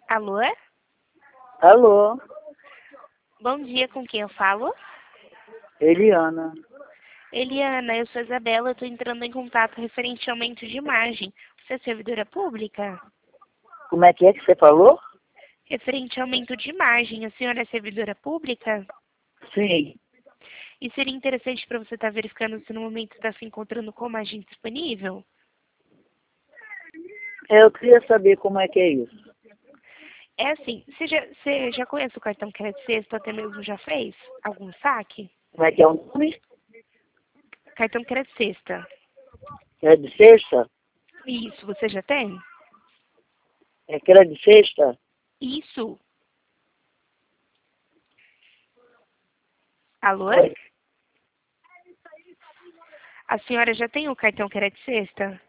Alô? Alô, Bom dia, com quem eu falo? Eliana. Eliana, eu sou Isabela, eu estou entrando em contato referente ao aumento de imagem. Você é servidora pública? Como é que você falou? Referente ao aumento de imagem, a senhora é servidora pública? Sim, E seria interessante para você estar verificando se no momento está se encontrando com imagem disponível? eu queria saber como é que é isso. É assim, você já conhece o cartão Crédito Sexto, até mesmo já fez algum saque? Como é que é o nome? Cartão Crédito Sexta. É de sexta? Isso, você já tem? É que era de sexta? Isso. Alô? Oi. A senhora já tem o cartão Crédito Sexta?